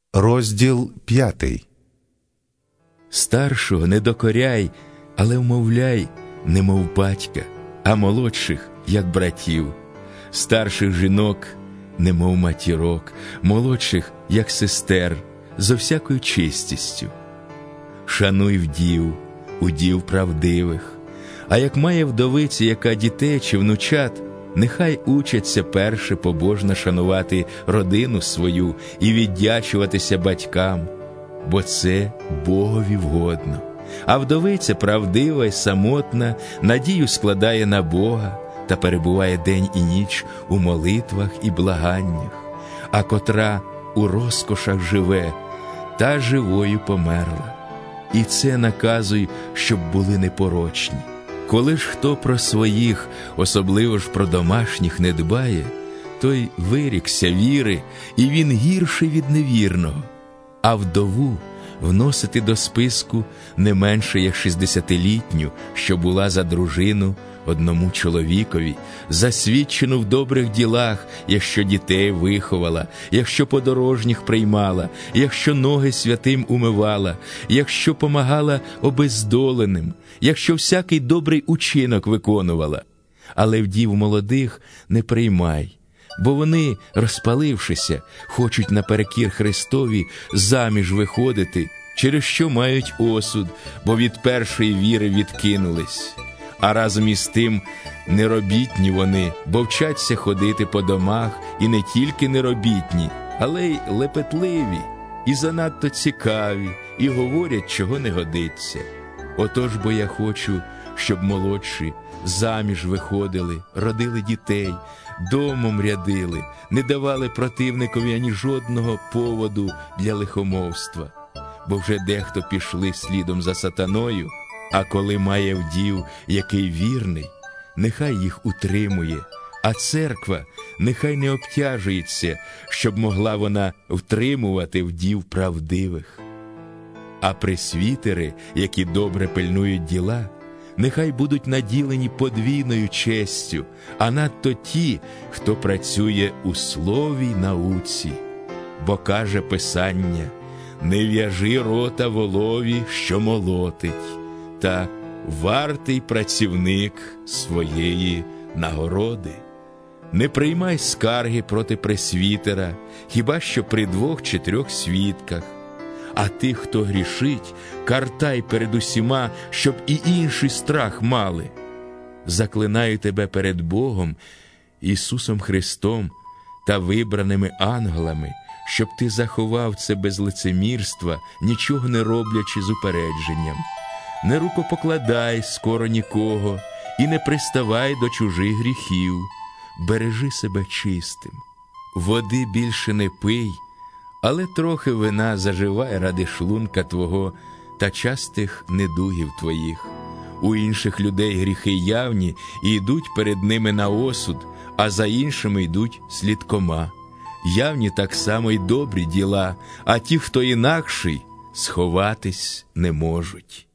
Розділ 5. Старшого не докоряй, але вмовляй, немов батька, а молодших, як братів. Старших жінок, немов матірок, молодших, як сестер, зо всякою чистістю. Шануй вдів, удів правдивих, а як має вдовиця, яка дітей чи внучат, нехай учаться перше побожно шанувати родину свою і віддячуватися батькам, бо це Богові вгодно. А вдовиця правдива й самотна надію складає на Бога та перебуває день і ніч у молитвах і благаннях, а котра у розкошах живе, та живою померла. І це наказуй, щоб були непорочні. Коли ж хто про своїх, особливо ж про домашніх, не дбає, той вирікся віри, і він гірший від невірного. А вдову вносити до списку не менше, як 60-літню, що була за дружину одному чоловікові, засвідчену в добрих ділах, якщо дітей виховала, якщо подорожніх приймала, якщо ноги святим умивала, якщо помагала обездоленим, якщо всякий добрий учинок виконувала. Але вдів молодих не приймай, бо вони, розпалившися, хочуть наперекір Христові заміж виходити, через що мають осуд, бо від першої віри відкинулись. А разом із тим неробітні вони, бо вчаться ходити по домах, і не тільки неробітні, але й лепетливі, і занадто цікаві, і говорять, чого не годиться. Отож бо я хочу, щоб молодші заміж виходили, родили дітей, домом рядили, не давали противникові ані жодного поводу для лихомовства. Бо вже дехто пішли слідом за сатаною, а коли має вдів, який вірний, нехай їх утримує, а церква нехай не обтяжується, щоб могла вона втримувати вдів правдивих. А пресвітери, які добре пильнують діла, нехай будуть наділені подвійною честю, а надто ті, хто працює у слові й науці. Бо каже Писання: «Не в'яжи рота волові, що молотить, та вартий працівник своєї нагороди». Не приймай скарги проти пресвітера, хіба що при 2 чи 3 свідках. А тих, хто грішить, картай перед усіма, щоб і інший страх мали. Заклинаю тебе перед Богом, Ісусом Христом та вибраними ангелами, щоб ти заховав це без лицемірства, нічого не роблячи з упередженням. Не рукопокладай скоро нікого і не приставай до чужих гріхів. Бережи себе чистим. Води більше не пий, але трохи вина заживай ради шлунка твого та частих недугів твоїх. У інших людей гріхи явні і йдуть перед ними на осуд, а за іншими йдуть слідкома. Явні так само й добрі діла, а ті, хто інакший, сховатись не можуть.